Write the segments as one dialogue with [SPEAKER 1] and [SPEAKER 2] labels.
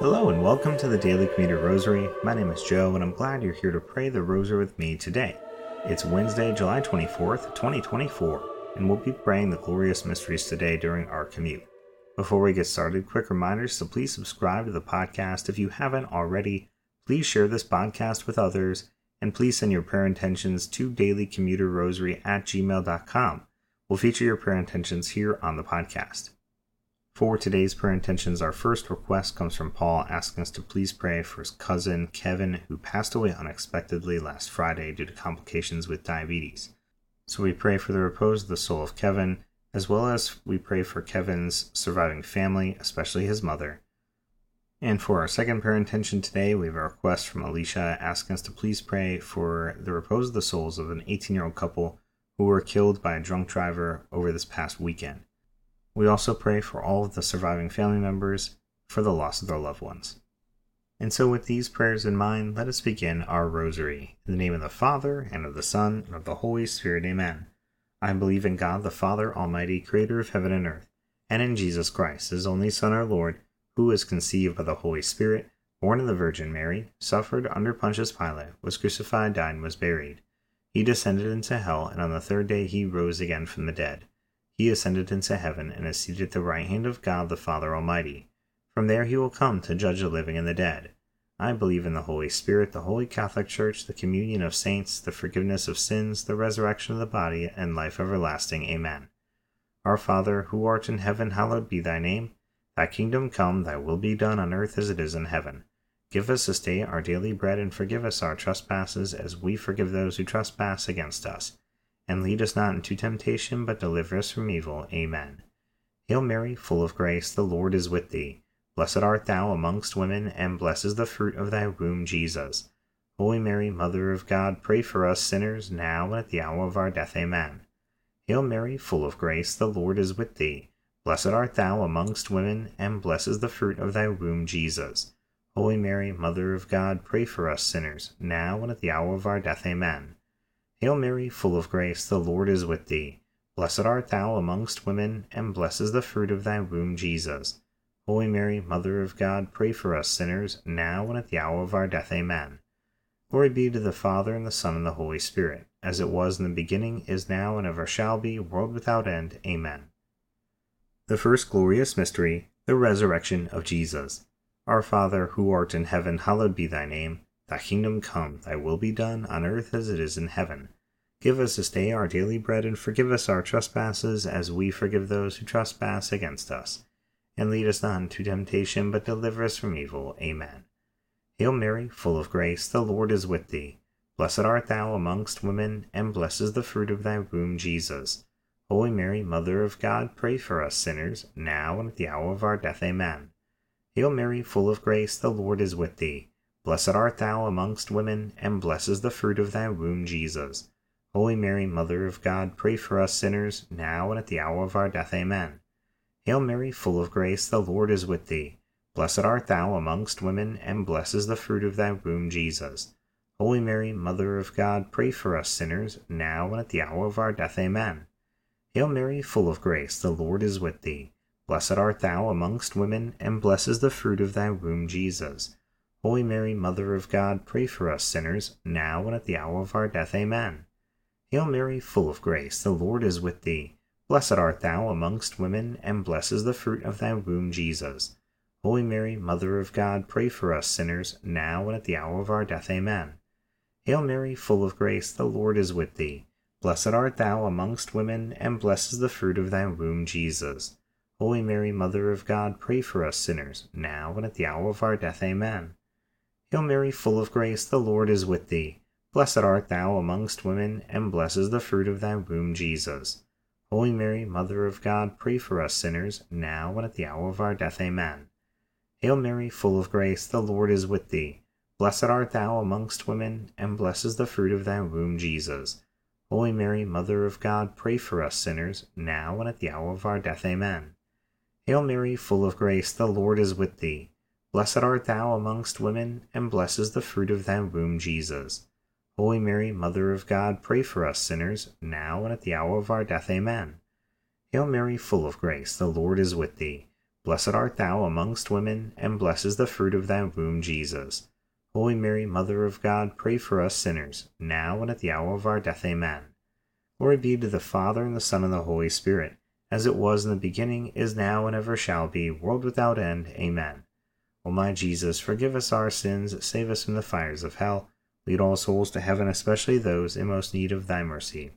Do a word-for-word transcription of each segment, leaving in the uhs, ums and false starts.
[SPEAKER 1] Hello and welcome to the Daily Commuter Rosary. My name is Joe and I'm glad you're here to pray the Rosary with me today. It's Wednesday, July twenty-fourth, twenty twenty-four, and we'll be praying the glorious mysteries today during our commute. Before we get started, quick reminders to please subscribe to the podcast if you haven't already. Please share this podcast with others, and please send your prayer intentions to dailycommuterrosary at gmail dot com. We'll feature your prayer intentions here on the podcast. For today's prayer intentions, our first request comes from Paul asking us to please pray for his cousin Kevin, who passed away unexpectedly last Friday due to complications with diabetes. So we pray for the repose of the soul of Kevin, as well as we pray for Kevin's surviving family, especially his mother. And for our second prayer intention today, we have a request from Alicia asking us to please pray for the repose of the souls of an eighteen-year-old couple who were killed by a drunk driver over this past weekend. We also pray for all of the surviving family members for the loss of their loved ones. And so with these prayers in mind, let us begin our rosary. In the name of the Father, and of the Son, and of the Holy Spirit, amen. I believe in God the Father Almighty, creator of heaven and earth, and in Jesus Christ, his only Son, our Lord, who was conceived by the Holy Spirit, born of the Virgin Mary, suffered under Pontius Pilate, was crucified, died, and was buried. He descended into hell, and on the third day he rose again from the dead. He ascended into heaven and is seated at the right hand of God the Father Almighty. From there he will come to judge the living and the dead. I believe in the Holy Spirit, the Holy Catholic Church, the communion of saints, the forgiveness of sins, the resurrection of the body, and life everlasting. Amen. Our Father, who art in heaven, hallowed be thy name. Thy kingdom come, thy will be done on earth as it is in heaven. Give us this day our daily bread, and forgive us our trespasses, as we forgive those who trespass against us. And lead us not into temptation, but deliver us from evil. Amen. Hail Mary, full of grace, the Lord is with thee. Blessed art thou amongst women, and blessed is the fruit of thy womb, Jesus. Holy Mary, Mother of God, pray for us sinners, now and at the hour of our death. Amen. Hail Mary, full of grace, the Lord is with thee. Blessed art thou amongst women, and blessed is the fruit of thy womb, Jesus. Holy Mary, Mother of God, pray for us sinners, now and at the hour of our death. Amen. Hail Mary, full of grace, the Lord is with thee. Blessed art thou amongst women, and blessed is the fruit of thy womb, Jesus. Holy Mary, Mother of God, pray for us sinners, now and at the hour of our death. Amen. Glory be to the Father, and the Son, and the Holy Spirit, as it was in the beginning, is now, and ever shall be, world without end. Amen. The first glorious mystery, the resurrection of Jesus. Our Father, who art in heaven, hallowed be thy name. Thy kingdom come, thy will be done, on earth as it is in heaven. Give us this day our daily bread, and forgive us our trespasses, as we forgive those who trespass against us. And lead us not into temptation, but deliver us from evil. Amen. Hail Mary, full of grace, the Lord is with thee. Blessed art thou amongst women, and blessed is the fruit of thy womb, Jesus. Holy Mary, Mother of God, pray for us sinners, now and at the hour of our death. Amen. Hail Mary, full of grace, the Lord is with thee. Blessed art thou amongst women, and blessed is the fruit of thy womb, Jesus. Holy Mary, Mother of God, pray for us sinners, now and at the hour of our death. Amen. Hail Mary, full of grace, the Lord is with thee. Blessed art thou amongst women, and blessed is the fruit of thy womb, Jesus. Holy Mary, Mother of God, pray for us sinners, now and at the hour of our death. Amen. Hail Mary, full of grace, the Lord is with thee. Blessed art thou amongst women, and blessed is the fruit of thy womb, Jesus. Holy Mary, Mother of God, pray for us sinners, now and at the hour of our death. Amen. Hail Mary, full of grace, the Lord is with thee. Blessed art thou amongst women, and blessed is the fruit of thy womb, Jesus. Holy Mary, Mother of God, pray for us sinners, now and at the hour of our death. Amen. Hail Mary, full of grace, the Lord is with thee. Blessed art thou amongst women, and blessed is the fruit of thy womb, Jesus. Holy Mary, Mother of God, pray for us sinners, now and at the hour of our death. Amen. Hail Mary, full of grace, the Lord is with thee. Blessed art thou amongst women, and blessed is the fruit of thy womb, Jesus. Holy Mary, Mother of God, pray for us sinners, now and at the hour of our death. Amen. Hail Mary, full of grace, the Lord is with thee. Blessed art thou amongst women, and blessed is the fruit of thy womb, Jesus. Holy Mary, Mother of God, pray for us sinners, now and at the hour of our death. Amen. Hail Mary, full of grace, the Lord is with thee. Blessed art thou amongst women, and blessed is the fruit of thy womb, Jesus. Holy Mary, Mother of God, pray for us sinners, now and at the hour of our death. Amen. Hail Mary, full of grace, the Lord is with thee. Blessed art thou amongst women, and blessed is the fruit of thy womb, Jesus. Holy Mary, Mother of God, pray for us sinners, now and at the hour of our death. Amen. Glory be to the Father, and the Son, and the Holy Spirit, as it was in the beginning, is now, and ever shall be, world without end. Amen. O my Jesus, forgive us our sins, save us from the fires of hell, lead all souls to heaven, especially those in most need of thy mercy.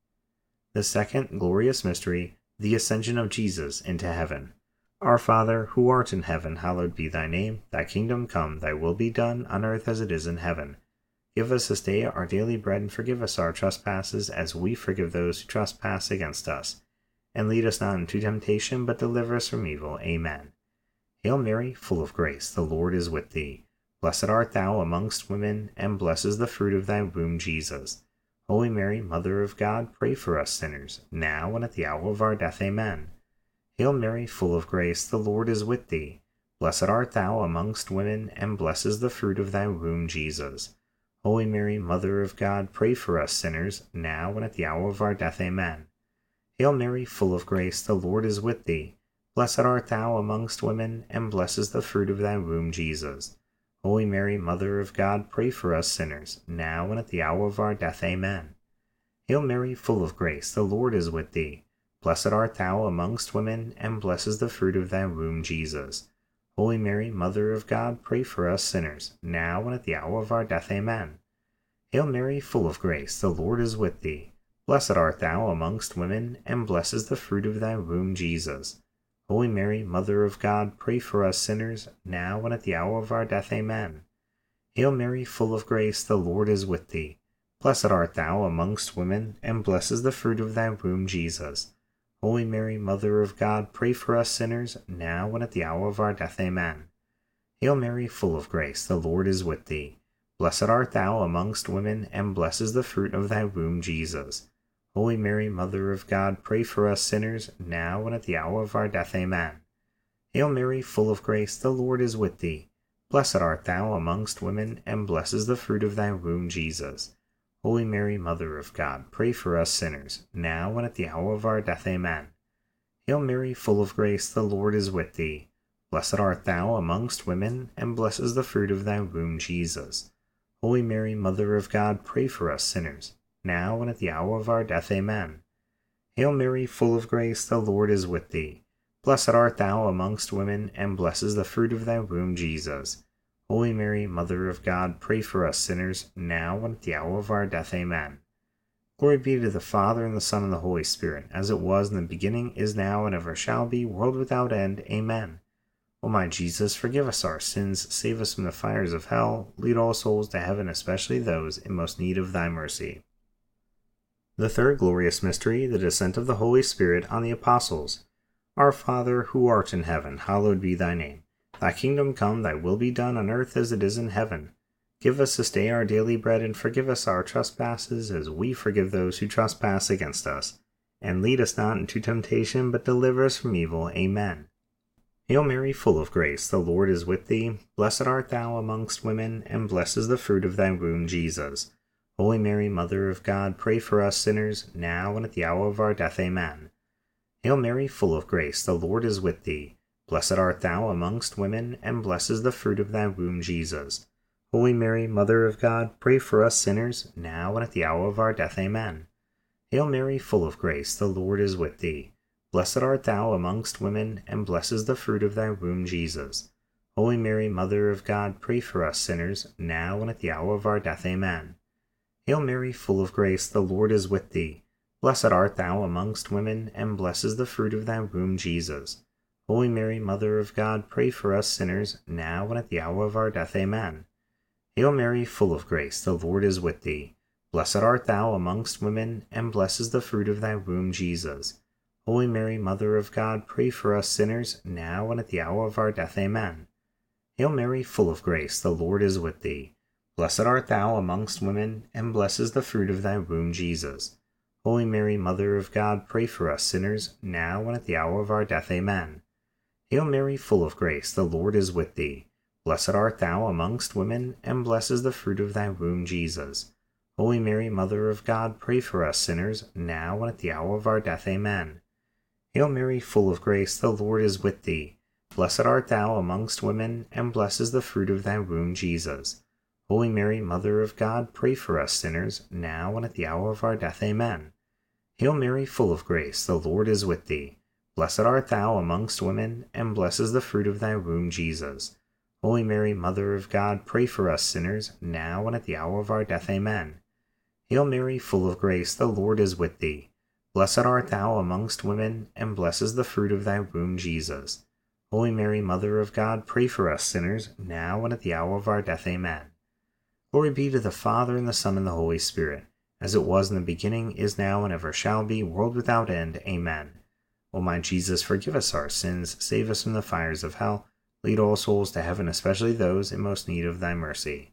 [SPEAKER 1] The second glorious mystery, the Ascension of Jesus into heaven. Our Father, who art in heaven, hallowed be thy name. Thy kingdom come, thy will be done, on earth as it is in heaven. Give us this day our daily bread, and forgive us our trespasses, as we forgive those who trespass against us. And lead us not into temptation, but deliver us from evil. Amen. Hail Mary, full of grace, the Lord is with thee. Blessed art thou amongst women, and blessed is the fruit of thy womb, Jesus. Holy Mary, Mother of God, pray for us sinners, now and at the hour of our death. Amen. Hail Mary, full of grace, the Lord is with thee. Blessed art thou amongst women, and blessed is the fruit of thy womb, Jesus. Holy Mary, Mother of God, pray for us sinners, now and at the hour of our death. Amen. Hail Mary, full of grace, the Lord is with thee. Blessed art thou amongst women, and blessed is the fruit of thy womb, Jesus. Holy Mary, Mother of God, pray for us sinners, now and at the hour of our death. Amen. Hail Mary, full of grace, the Lord is with thee. Blessed art thou amongst women, and blessed is the fruit of thy womb, Jesus. Holy Mary, Mother of God, pray for us sinners, now and at the hour of our death. Amen. Hail Mary, full of grace, the Lord is with thee. Blessed art thou amongst women, and blessed is the fruit of thy womb, Jesus. Holy Mary, Mother of God, pray for us sinners, now and at the hour of our death. Amen. Hail Mary, full of grace, the Lord is with thee. Blessed art thou amongst women, and blessed is the fruit of thy womb, Jesus. Holy Mary, Mother of God, pray for us sinners, now and at the hour of our death. Amen. Hail Mary, full of grace, the Lord is with thee. Blessed art thou amongst women, and blessed is the fruit of thy womb, Jesus. Holy Mary, Mother of God, pray for us sinners, now and at the hour of our death. Amen. Hail Mary, full of grace, the Lord is with thee. Blessed art thou amongst women, and blessed is the fruit of thy womb, Jesus. Holy Mary, Mother of God, pray for us sinners, now and at the hour of our death. Amen. Hail Mary, full of grace, the Lord is with thee. Blessed art thou amongst women, and blessed is the fruit of thy womb, Jesus. Holy Mary, Mother of God, pray for us sinners, now and at the hour of our death. Amen. Hail Mary, full of grace, the Lord is with thee. Blessed art thou amongst women, and blessed is the fruit of thy womb, Jesus. Holy Mary, Mother of God, pray for us sinners, now and at the hour of our death. Amen. Glory be to the Father, and the Son, and the Holy Spirit, as it was in the beginning, is now, and ever shall be, world without end. Amen. O my Jesus, forgive us our sins, save us from the fires of hell, lead all souls to heaven, especially those in most need of thy mercy. The third glorious mystery, the descent of the Holy Spirit on the Apostles. Our Father, who art in heaven, hallowed be thy name. Thy kingdom come, thy will be done on earth as it is in heaven. Give us this day our daily bread, and forgive us our trespasses, as we forgive those who trespass against us. And lead us not into temptation, but deliver us from evil. Amen. Hail Mary, full of grace, the Lord is with thee. Blessed art thou amongst women, and blessed is the fruit of thy womb, Jesus. Holy Mary, Mother of God, pray for us sinners, now and at the hour of our death. Amen. Hail Mary, full of grace, the Lord is with thee. Blessed art thou amongst women, and blessed is the fruit of thy womb, Jesus. Holy Mary, Mother of God, pray for us sinners, now and at the hour of our death. Amen. Hail Mary, full of grace, the Lord is with thee. Blessed art thou amongst women, and blessed is the fruit of thy womb, Jesus. Holy Mary, Mother of God, pray for us sinners, now and at the hour of our death. Amen. Hail Mary, full of grace, the Lord is with thee. Blessed art thou amongst women, and blessed is the fruit of thy womb, Jesus. Holy Mary, Mother of God, pray for us sinners, now and at the hour of our death. Amen. Hail Mary, full of grace, the Lord is with thee. Blessed art thou amongst women, and blessed is the fruit of thy womb, Jesus. Holy Mary, Mother of God, pray for us sinners, now and at the hour of our death. Amen. Hail Mary, full of grace, the Lord is with thee. Blessed art thou amongst women, and blessed is the fruit of thy womb, Jesus. Holy Mary, Mother of God, pray for us sinners, now and at the hour of our death. Amen. Hail Mary, full of grace, the Lord is with thee. Blessed art thou amongst women, and blessed is the fruit of thy womb, Jesus. Holy Mary, Mother of God, pray for us sinners, now and at the hour of our death. Amen. Hail Mary, full of grace, the Lord is with thee. Blessed art thou amongst women, and blessed is the fruit of thy womb, Jesus. Holy Mary, Mother of God, pray for us sinners, now and at the hour of our death. Amen. Hail Mary, full of grace, the Lord is with thee. Blessed art thou amongst women, and blessed is the fruit of thy womb, Jesus. Holy Mary, Mother of God, pray for us sinners, now and at the hour of our death. Amen. Hail Mary, full of grace, the Lord is with thee. Blessed art thou amongst women, and blessed is the fruit of thy womb, Jesus. Holy Mary, Mother of God, pray for us sinners, now and at the hour of our death. Amen. Glory be to the Father, and the Son, and the Holy Spirit, as it was in the beginning, is now, and ever shall be, world without end. Amen. O my Jesus, forgive us our sins, save us from the fires of hell, lead all souls to heaven, especially those in most need of thy mercy.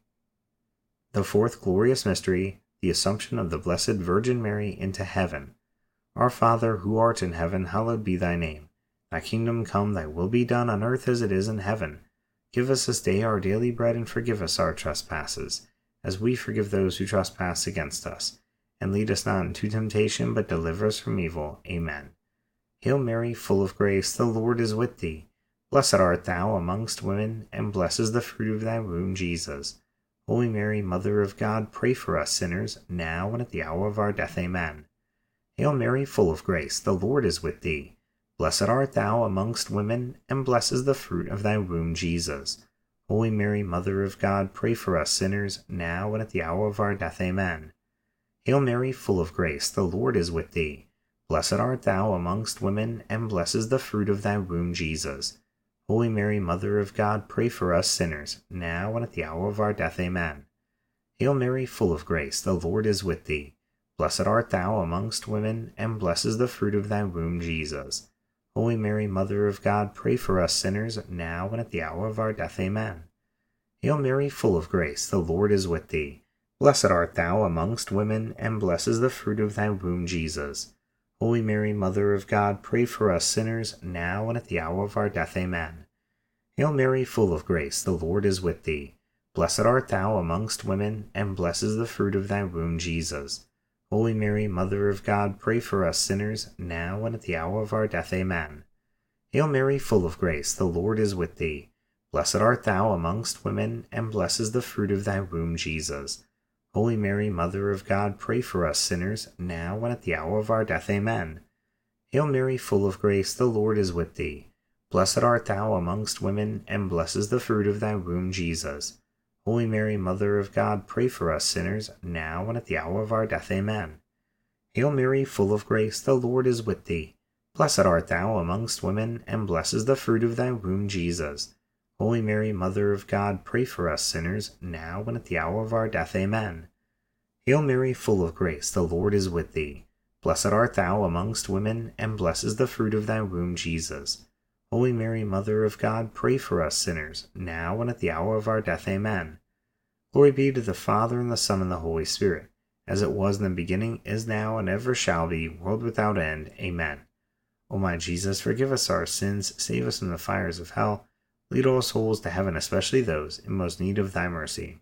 [SPEAKER 1] The fourth glorious mystery, the Assumption of the Blessed Virgin Mary into heaven. Our Father, who art in heaven, hallowed be thy name. Thy kingdom come, thy will be done on earth as it is in heaven. Give us this day our daily bread, and forgive us our trespasses, as we forgive those who trespass against us. And lead us not into temptation, but deliver us from evil. Amen. Hail Mary, full of grace, the Lord is with thee. Blessed art thou amongst women, and blessed is the fruit of thy womb, Jesus. Holy Mary, Mother of God, pray for us sinners, now and at the hour of our death. Amen. Hail Mary, full of grace, the Lord is with thee. Blessed art thou amongst women, and blessed is the fruit of thy womb, Jesus. Holy Mary, Mother of God, pray for us sinners, now and at the hour of our death. Amen. Hail Mary, full of grace, the Lord is with thee. Blessed art thou amongst women, and blessed is the fruit of thy womb, Jesus. Holy Mary, Mother of God, pray for us sinners, now and at the hour of our death. Amen. Hail Mary, full of grace, the Lord is with thee. Blessed art thou amongst women, and blessed is the fruit of thy womb, Jesus. Holy Mary, Mother of God, pray for us sinners, now and at the hour of our death. Amen. Hail Mary, full of grace, the Lord is with thee. Blessed art thou amongst women, and blessed is the fruit of thy womb, Jesus. Holy Mary, Mother of God, pray for us sinners, now and at the hour of our death. Amen. Hail Mary, full of grace, the Lord is with thee. Blessed art thou amongst women, and blessed is the fruit of thy womb, Jesus. Holy Mary, Mother of God, pray for us sinners, now and at the hour of our death. Amen. Hail Mary, full of grace, the Lord is with thee. Blessed art thou amongst women, and blessed is the fruit of thy womb, Jesus. Holy Mary, Mother of God, pray for us sinners, now and at the hour of our death. Amen. Hail Mary, full of grace, the Lord is with thee. Blessed art thou amongst women, and blessed is the fruit of thy womb, Jesus. Holy Mary, Mother of God, pray for us sinners, now and at the hour of our death. Amen. Hail Mary, full of grace, the Lord is with thee. Blessed art thou amongst women, and blessed is the fruit of thy womb, Jesus. Holy Mary, Mother of God, pray for us sinners, now and at the hour of our death. Amen. Hail Mary, full of grace, the Lord is with thee. Blessed art thou amongst women, and blessed is the fruit of thy womb, Jesus. Holy Mary, Mother of God, pray for us sinners, now and at the hour of our death. Amen. Glory be to the Father, and the Son, and the Holy Spirit, as it was in the beginning, is now, and ever shall be, world without end. Amen. O my Jesus, forgive us our sins, save us from the fires of hell, lead all souls to heaven, especially those in most need of thy mercy.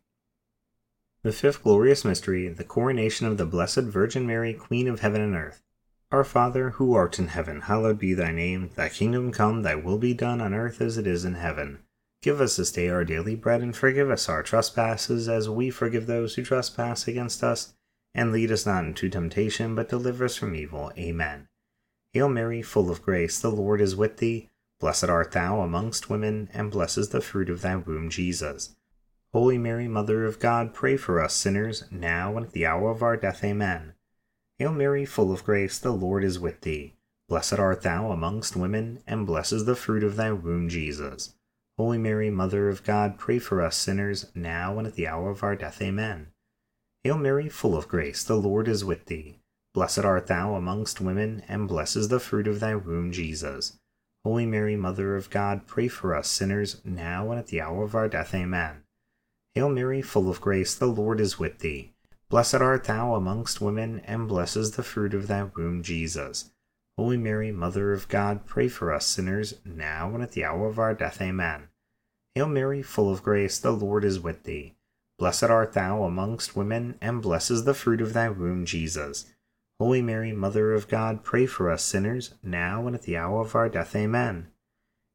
[SPEAKER 1] The fifth glorious mystery, the coronation of the Blessed Virgin Mary, Queen of heaven and earth. Our Father, who art in heaven, hallowed be thy name. Thy kingdom come, thy will be done on earth as it is in heaven. Give us this day our daily bread, and forgive us our trespasses, as we forgive those who trespass against us. And lead us not into temptation, but deliver us from evil. Amen. Hail Mary, full of grace, the Lord is with thee. Blessed art thou amongst women, and blessed is the fruit of thy womb, Jesus. Holy Mary, Mother of God, pray for us sinners, now and at the hour of our death. Amen. Hail Mary, full of grace, the Lord is with thee. Blessed art thou amongst women, and blessed is the fruit of thy womb, Jesus. Holy Mary, Mother of God, pray for us sinners, now and at the hour of our death. Amen. Hail Mary, full of grace, the Lord is with thee. Blessed art thou amongst women, and blessed is the fruit of thy womb, Jesus. Holy Mary, Mother of God, pray for us sinners, now and at the hour of our death. Amen. Hail Mary, full of grace, the Lord is with thee. Blessed art thou amongst women, and blessed is the fruit of thy womb, Jesus. Holy Mary, Mother of God, pray for us sinners, now and at the hour of our death. Amen. Hail Mary, full of grace, the Lord is with thee. Blessed art thou amongst women, and blessed is the fruit of thy womb, Jesus. Holy Mary, Mother of God, pray for us sinners, now and at the hour of our death. Amen.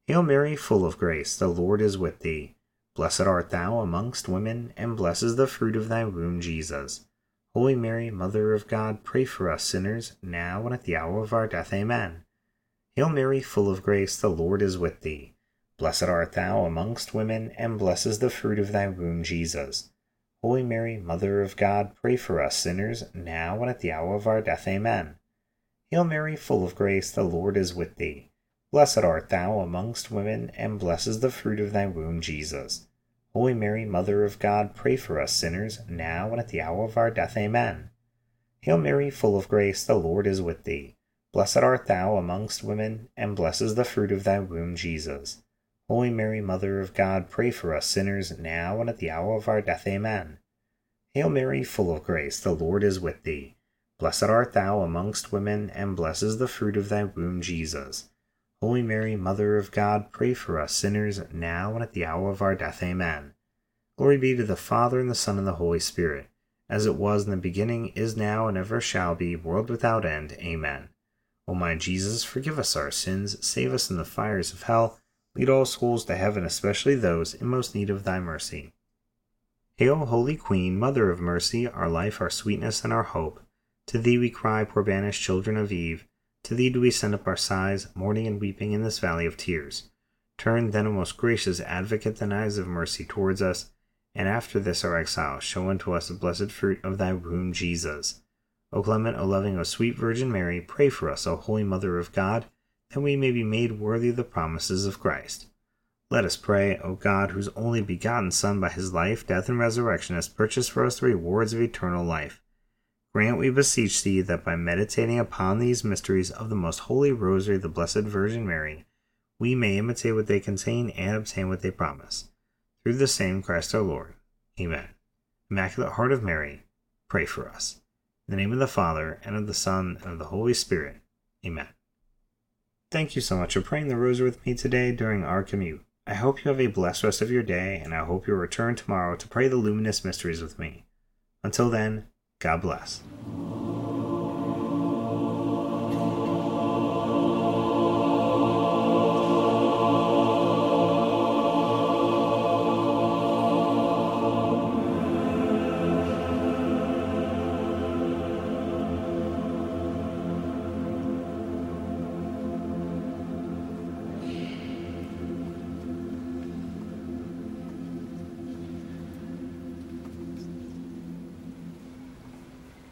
[SPEAKER 1] Hail Mary, full of grace, the Lord is with thee. Blessed art thou amongst women, and blessed is the fruit of thy womb, Jesus. Holy Mary, Mother of God, pray for us sinners, now and at the hour of our death. Amen. Hail Mary, full of grace, the Lord is with thee. Blessed art thou amongst women, and blessed is the fruit of thy womb, Jesus. Holy Mary, Mother of God, pray for us sinners, now and at the hour of our death. Amen. Hail Mary, full of grace, the Lord is with thee. Blessed art thou amongst women, and blessed is the fruit of thy womb, Jesus. Holy Mary, Mother of God, pray for us sinners, now and at the hour of our death. Amen. Hail Mary, full of grace, the Lord is with thee. Blessed art thou amongst women, and blessed is the fruit of thy womb, Jesus. Holy Mary, Mother of God, pray for us sinners, now and at the hour of our death. Amen. Hail Mary, full of grace, the Lord is with thee. Blessed art thou amongst women, and blessed is the fruit of thy womb, Jesus. Holy Mary, Mother of God, pray for us sinners, now and at the hour of our death. Amen. Glory be to the Father, and the Son, and the Holy Spirit, as it was in the beginning, is now, and ever shall be, world without end. Amen. O my Jesus, forgive us our sins, save us from the fires of hell, lead all souls to heaven, especially those in most need of thy mercy. Hail, Holy Queen, Mother of Mercy, our life, our sweetness, and our hope. To thee we cry, poor banished children of Eve. To thee do we send up our sighs, mourning and weeping in this valley of tears. Turn then, O most gracious Advocate, thine eyes of mercy towards us, and after this our exile, show unto us the blessed fruit of thy womb, Jesus. O clement, O loving, O sweet Virgin Mary, pray for us, O Holy Mother of God, that we may be made worthy of the promises of Christ. Let us pray, O God, whose only begotten Son by his life, death, and resurrection has purchased for us the rewards of eternal life. Grant, we beseech thee, that by meditating upon these mysteries of the most holy Rosary of the Blessed Virgin Mary, we may imitate what they contain and obtain what they promise. Through the same Christ our Lord. Amen. Immaculate Heart of Mary, pray for us. In the name of the Father, and of the Son, and of the Holy Spirit. Amen. Thank you so much for praying the Rosary with me today during our commute. I hope you have a blessed rest of your day, and I hope you'll return tomorrow to pray the luminous mysteries with me. Until then, God bless.